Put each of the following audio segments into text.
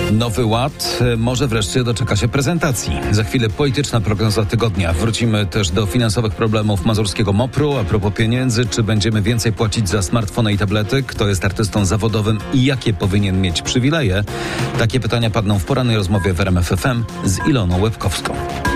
Nowy Ład może wreszcie doczeka się prezentacji. Za chwilę polityczna prognoza tygodnia. Wrócimy też do finansowych problemów mazurskiego MOPR-u. A propos pieniędzy, czy będziemy więcej płacić za smartfony i tablety? Kto jest artystą zawodowym i jakie powinien mieć przywileje? Takie pytania padną w porannej rozmowie w RMF FM z Iloną Łebkowską.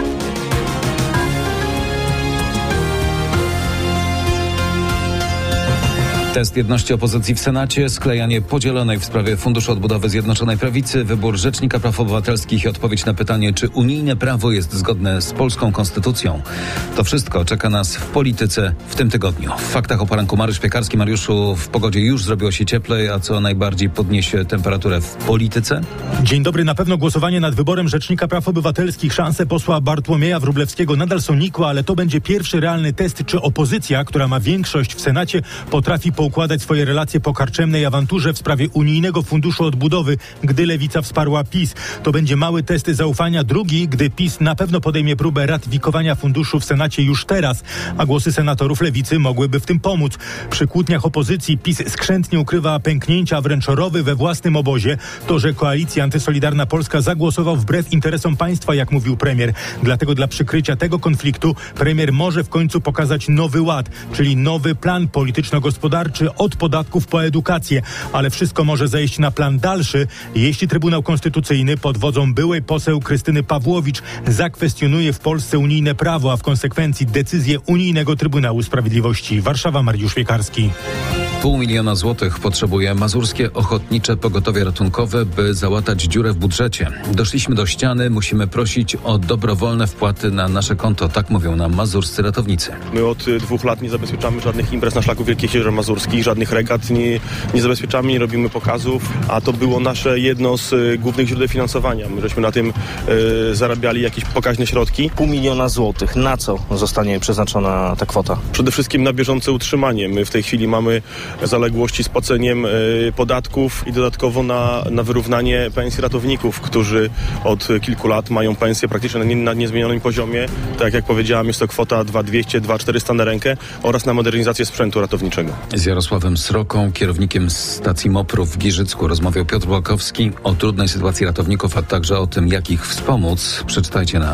Test jedności opozycji w Senacie, sklejanie podzielonej w sprawie Funduszu Odbudowy Zjednoczonej Prawicy, wybór Rzecznika Praw Obywatelskich i odpowiedź na pytanie, czy unijne prawo jest zgodne z polską konstytucją. To wszystko czeka nas w polityce w tym tygodniu. W faktach o poranku Mariusz Piekarski. Mariuszu, w pogodzie już zrobiło się cieplej, a co najbardziej podniesie temperaturę w polityce? Dzień dobry. Na pewno głosowanie nad wyborem Rzecznika Praw Obywatelskich. Szanse posła Bartłomieja Wróblewskiego nadal są nikłe, ale to będzie pierwszy realny test, czy opozycja, która ma większość w Senacie, potrafi poukładać swoje relacje po karczemnej awanturze w sprawie unijnego funduszu odbudowy, gdy Lewica wsparła PiS. To będzie mały test zaufania. Drugi, gdy PiS na pewno podejmie próbę ratyfikowania funduszu w Senacie już teraz, a głosy senatorów Lewicy mogłyby w tym pomóc. Przy kłótniach opozycji PiS skrzętnie ukrywa pęknięcia, wręcz rowy we własnym obozie. To, że koalicja antysolidarna Polska zagłosował wbrew interesom państwa, jak mówił premier. Dlatego dla przykrycia tego konfliktu premier może w końcu pokazać nowy ład, czyli nowy plan polityczno-gospodarczy od podatków po edukację. Ale wszystko może zejść na plan dalszy, jeśli Trybunał Konstytucyjny pod wodzą byłej poseł Krystyny Pawłowicz zakwestionuje w Polsce unijne prawo, a w konsekwencji decyzję Unijnego Trybunału Sprawiedliwości. Warszawa, Mariusz Piekarski. 500 000 złotych potrzebuje Mazurskie Ochotnicze Pogotowie Ratunkowe, by załatać dziurę w budżecie. Doszliśmy do ściany, musimy prosić o dobrowolne wpłaty na nasze konto. Tak mówią nam mazurscy ratownicy. My od 2 lat nie zabezpieczamy żadnych imprez na szlaku Wielkich Jezior Mazurskich, żadnych regat nie zabezpieczamy, nie robimy pokazów, a to było nasze jedno z głównych źródeł finansowania. My żeśmy na tym zarabiali jakieś pokaźne środki. 500 000 złotych. Na co zostanie przeznaczona ta kwota? Przede wszystkim na bieżące utrzymanie. My w tej chwili mamy zaległości z płaceniem podatków i dodatkowo na wyrównanie pensji ratowników, którzy od kilku lat mają pensję praktycznie na niezmienionym poziomie. Tak jak powiedziałam, jest to kwota 2200, 2400 na rękę oraz na modernizację sprzętu ratowniczego. Z Jarosławem Sroką, kierownikiem stacji MOPR-u w Giżycku, rozmawiał Piotr Łakowski o trudnej sytuacji ratowników, a także o tym, jak ich wspomóc. Przeczytajcie na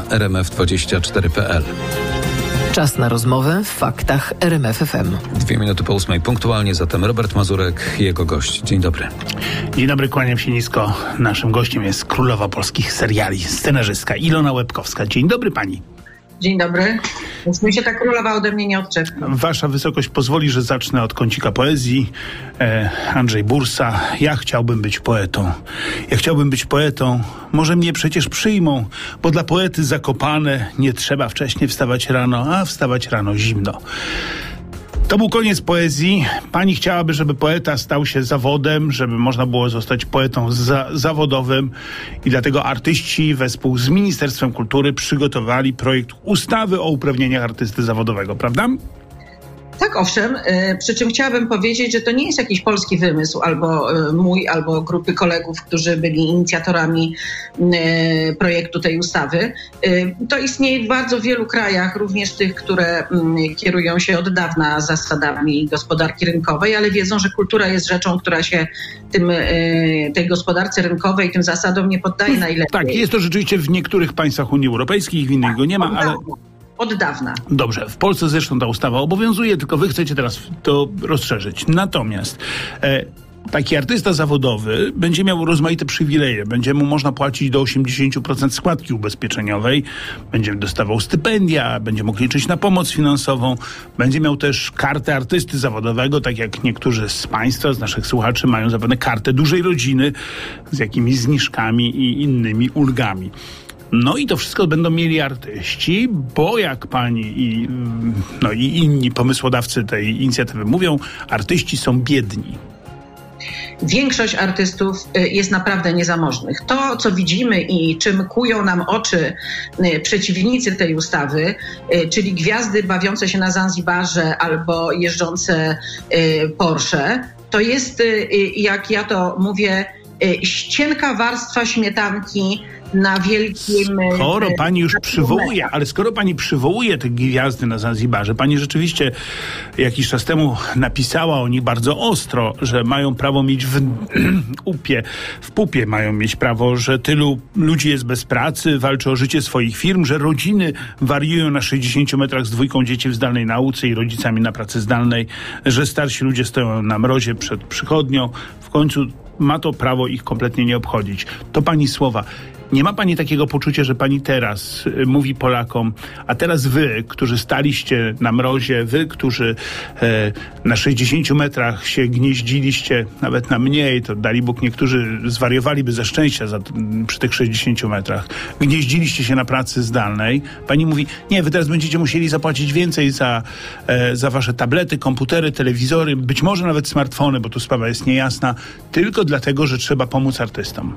rmf24.pl. Czas na rozmowę w faktach RMF FM. 2 minuty po 8 punktualnie, zatem Robert Mazurek i jego gość. Dzień dobry. Dzień dobry, kłaniam się nisko. Naszym gościem jest królowa polskich seriali, scenarzystka Ilona Łebkowska. Dzień dobry pani. Dzień dobry. Już mi się ta królowa ode mnie nie odczepna. Wasza wysokość pozwoli, że zacznę od kącika poezji. Andrzej Bursa. Ja chciałbym być poetą. Ja chciałbym być poetą. Może mnie przecież przyjmą, bo dla poety Zakopane nie trzeba wcześnie wstawać rano, a wstawać rano zimno. To był koniec poezji. Pani chciałaby, żeby poeta stał się zawodem, żeby można było zostać poetą zawodowym i dlatego artyści wespół z Ministerstwem Kultury przygotowali projekt ustawy o uprawnieniach artysty zawodowego, prawda? Tak, owszem. Przy czym chciałabym powiedzieć, że to nie jest jakiś polski wymysł, albo mój, albo grupy kolegów, którzy byli inicjatorami projektu tej ustawy. To istnieje w bardzo wielu krajach, również tych, które kierują się od dawna zasadami gospodarki rynkowej, ale wiedzą, że kultura jest rzeczą, która się tej gospodarce rynkowej, tym zasadom nie poddaje najlepiej. Tak, jest to rzeczywiście w niektórych państwach Unii Europejskiej, w innych go nie ma, ale... Od dawna. Dobrze, w Polsce zresztą ta ustawa obowiązuje, tylko wy chcecie teraz to rozszerzyć. Natomiast taki artysta zawodowy będzie miał rozmaite przywileje. Będzie mu można płacić do 80% składki ubezpieczeniowej, będzie dostawał stypendia, będzie mógł liczyć na pomoc finansową, będzie miał też kartę artysty zawodowego, tak jak niektórzy z państwa, z naszych słuchaczy mają zapewne kartę dużej rodziny z jakimiś zniżkami i innymi ulgami. No i to wszystko będą mieli artyści, bo jak pani i inni pomysłodawcy tej inicjatywy mówią, artyści są biedni. Większość artystów jest naprawdę niezamożnych. To, co widzimy i czym kują nam oczy przeciwnicy tej ustawy, czyli gwiazdy bawiące się na Zanzibarze albo jeżdżące Porsche, to jest, jak ja to mówię, ścienka warstwa śmietanki na wielkim... Skoro pani już przywołuje, ale skoro pani przywołuje te gwiazdy na Zanzibarze, pani rzeczywiście jakiś czas temu napisała o nich bardzo ostro, że mają prawo mieć w pupie mają mieć prawo, że tylu ludzi jest bez pracy, walczy o życie swoich firm, że rodziny wariują na 60 metrach z 2 dzieci w zdalnej nauce i rodzicami na pracy zdalnej, że starsi ludzie stoją na mrozie przed przychodnią. W końcu ma to prawo ich kompletnie nie obchodzić. To pani słowa. Nie ma pani takiego poczucia, że pani teraz mówi Polakom, a teraz wy, którzy staliście na mrozie, wy, którzy na 60 metrach się gnieździliście, nawet na mniej, to dali Bóg, niektórzy zwariowaliby ze szczęścia przy tych 60 metrach, gnieździliście się na pracy zdalnej. Pani mówi, nie, wy teraz będziecie musieli zapłacić więcej za wasze tablety, komputery, telewizory, być może nawet smartfony, bo tu sprawa jest niejasna, tylko dlatego, że trzeba pomóc artystom.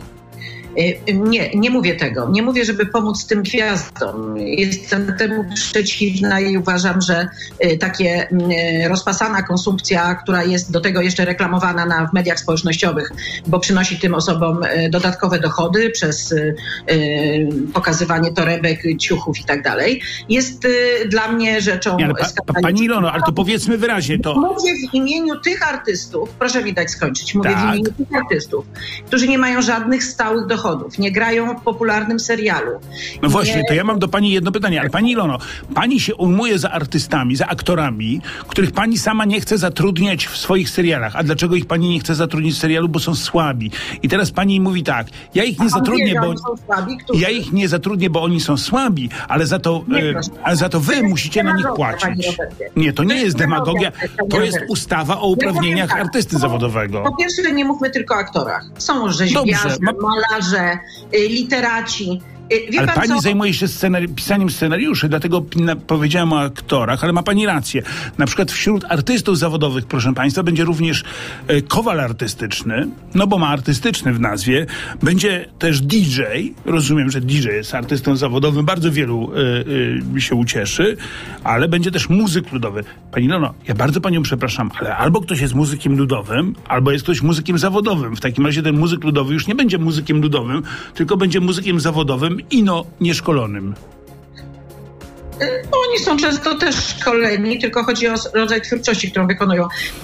Nie mówię tego. Nie mówię, żeby pomóc tym gwiazdom. Jestem temu przeciwna i uważam, że takie rozpasana konsumpcja, która jest do tego jeszcze reklamowana w mediach społecznościowych, bo przynosi tym osobom dodatkowe dochody przez pokazywanie torebek, ciuchów i tak dalej, jest dla mnie rzeczą skandaliczną. Pani Ilono, ale to powiedzmy wyraźnie to. Mówię w imieniu tych artystów, proszę mi dać skończyć, mówię w imieniu tych artystów, którzy nie mają żadnych stałych dochodów, nie grają w popularnym serialu. No właśnie, to ja mam do pani jedno pytanie, ale pani Ilono, pani się ujmuje za artystami, za aktorami, których pani sama nie chce zatrudniać w swoich serialach. A dlaczego ich pani nie chce zatrudnić w serialu? Bo są słabi. I teraz pani mówi tak, ja ich nie zatrudnię, bo oni są słabi, ale za to wy musicie na nich płacić. Nie, to nie jest demagogia, to jest ustawa o uprawnieniach artysty zawodowego. Po pierwsze, nie mówmy tylko o aktorach. Są rzeźbiarze, malarze, literaci. Ale pani zajmuje się pisaniem scenariuszy, dlatego powiedziałem o aktorach, ale ma pani rację. Na przykład wśród artystów zawodowych, proszę państwa, będzie również kowal artystyczny, no bo ma artystyczny w nazwie. Będzie też DJ. Rozumiem, że DJ jest artystą zawodowym. Bardzo wielu się ucieszy, ale będzie też muzyk ludowy. Pani Ilono, ja bardzo panią przepraszam, ale albo ktoś jest muzykiem ludowym, albo jest ktoś muzykiem zawodowym. W takim razie ten muzyk ludowy już nie będzie muzykiem ludowym, tylko będzie muzykiem zawodowym, nieszkolonym. Oni są często też szkoleni, tylko chodzi o rodzaj twórczości, którą wykonują.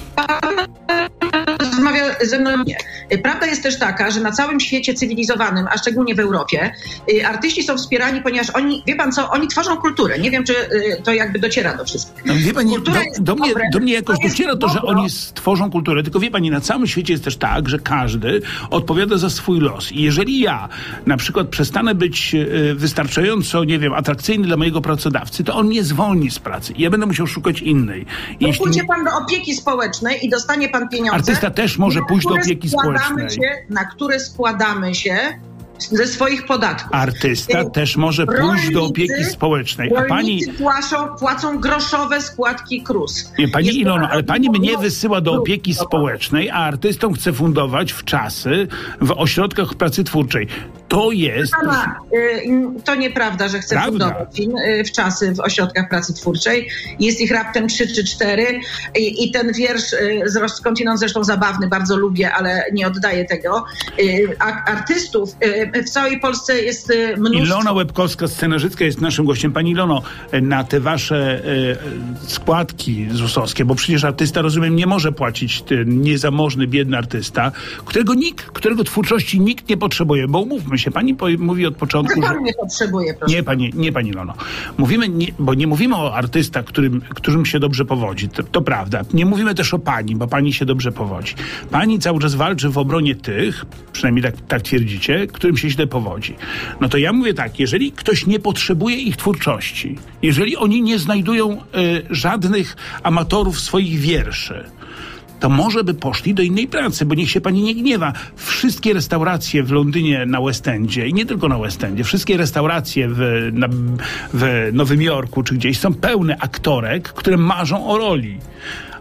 Rozmawia ze mną nie. Prawda jest też taka, że na całym świecie cywilizowanym, a szczególnie w Europie, artyści są wspierani, ponieważ oni, wie pan co, oni tworzą kulturę. Nie wiem, czy to jakby dociera do wszystkich. No, wie pani, do mnie jakoś dociera to, że oni stworzą kulturę, tylko wie pani, na całym świecie jest też tak, że każdy odpowiada za swój los. I jeżeli ja na przykład przestanę być wystarczająco, nie wiem, atrakcyjny dla mojego pracodawcy, to on mnie zwolni z pracy i ja będę musiał szukać innej. Pójdzie pan do opieki społecznej i dostanie pan pieniądze. Artysta też może pójść do opieki społecznej. Na które składamy się ze swoich podatków. Artysta też może pójść do opieki społecznej. A pani płacą groszowe składki KRUS. Nie, pani Ilono, ale pani mnie wysyła do opieki społecznej, a artystom chce fundować wczasy w ośrodkach pracy twórczej. To jest... To nieprawda, że chcę fundować wczasy w ośrodkach pracy twórczej. Jest ich raptem 3 czy 4 i ten wiersz skądinąd zresztą zabawny, bardzo lubię, ale nie oddaję tego. Artystów w całej Polsce jest mnóstwo. Ilona Łebkowska, scenarzystka, jest naszym gościem. Pani Ilono, na te wasze składki ZUS-owskie, bo przecież artysta, rozumiem, nie może płacić, niezamożny, biedny artysta, którego twórczości nikt nie potrzebuje, bo umówmy się, pani mówi od początku, że... Pan nie potrzebuje, proszę. Nie, pani Ilono. Bo nie mówimy o artystach, którym się dobrze powodzi. To prawda. Nie mówimy też o pani, bo pani się dobrze powodzi. Pani cały czas walczy w obronie tych, przynajmniej tak twierdzicie, którym się źle powodzi. No to ja mówię tak, jeżeli ktoś nie potrzebuje ich twórczości, jeżeli oni nie znajdują żadnych amatorów swoich wierszy, to może by poszli do innej pracy, bo niech się pani nie gniewa. Wszystkie restauracje w Londynie na West Endzie i nie tylko na West Endzie, wszystkie restauracje w Nowym Jorku czy gdzieś są pełne aktorek, które marzą o roli.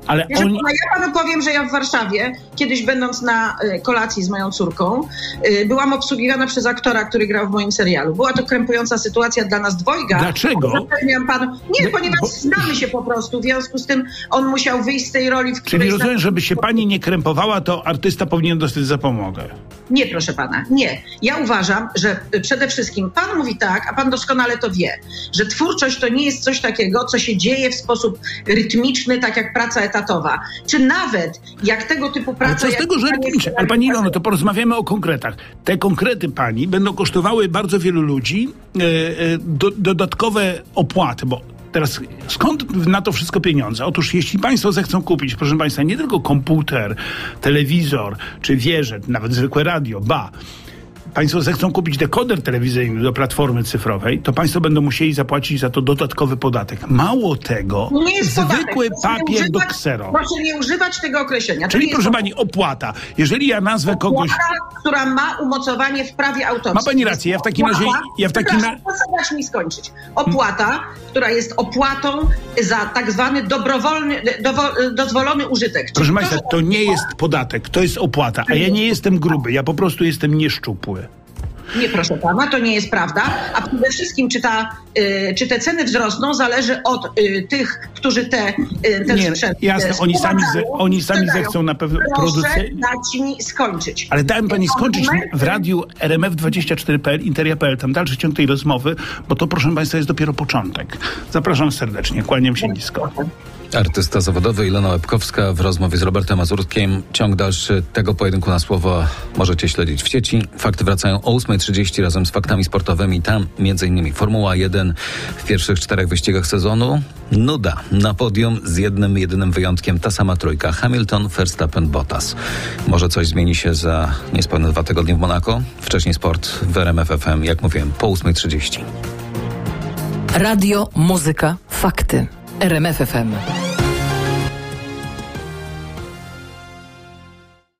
Ale Ja panu powiem, że ja w Warszawie, kiedyś będąc na kolacji z moją córką, byłam obsługiwana przez aktora, który grał w moim serialu. Była to krępująca sytuacja dla nas dwojga. Dlaczego? Zapewniam panu, ponieważ znamy się po prostu, w związku z tym on musiał wyjść z tej roli, w której... Czyli rozumiem, żeby się pani nie krępowała, to artysta powinien dostać zapomogę. Nie, proszę pana, nie. Ja uważam, że przede wszystkim pan mówi tak, a pan doskonale to wie, że twórczość to nie jest coś takiego, co się dzieje w sposób rytmiczny, tak jak praca etatowa. Czy nawet jak tego typu praca... Ale co z tego, że rytmiczne? Ale pani Ilono, to porozmawiamy o konkretach. Te konkrety pani będą kosztowały bardzo wielu ludzi dodatkowe opłaty, bo teraz skąd na to wszystko pieniądze? Otóż jeśli państwo zechcą kupić, proszę państwa, nie tylko komputer, telewizor, czy wieżę, nawet zwykłe radio, państwo zechcą kupić dekoder telewizyjny do platformy cyfrowej, to państwo będą musieli zapłacić za to dodatkowy podatek. Mało tego, zwykły papier do ksero. Proszę nie używać tego określenia. Czyli, proszę pani, opłata. Jeżeli ja nazwę kogoś... Opłata, która ma umocowanie w prawie autorskim. Ma pani rację, ja w takim razie... Dać mi skończyć. Opłata, która jest opłatą za tak zwany dobrowolny, dozwolony użytek. Proszę państwa, to nie jest podatek, to jest opłata, a ja nie jestem gruby, ja po prostu jestem nieszczupły. Nie, proszę pana, to nie jest prawda. A przede wszystkim, czy te ceny wzrosną, zależy od tych, którzy te sprzęt jasne, oni sami zechcą na pewno... Proszę dać mi skończyć. Ale dałem pani skończyć w radiu RMF24.pl, Interia.pl, tam dalszy ciąg tej rozmowy, bo to, proszę państwa, jest dopiero początek. Zapraszam serdecznie, kłaniam się nisko. Artysta zawodowy Ilona Łebkowska w rozmowie z Robertem Mazurkiem. Ciąg dalszy tego pojedynku na słowo możecie śledzić w sieci. Fakty wracają o 8:30 razem z faktami sportowymi. Tam m.in. Formuła 1 w pierwszych 4 wyścigach sezonu. Nuda na podium z jednym, jedynym wyjątkiem. Ta sama trójka. Hamilton, Verstappen, Bottas. Może coś zmieni się za niespełna 2 tygodnie w Monako. Wcześniej sport w RMF FM, jak mówiłem, po 8:30. Radio, muzyka, fakty. RMF FM.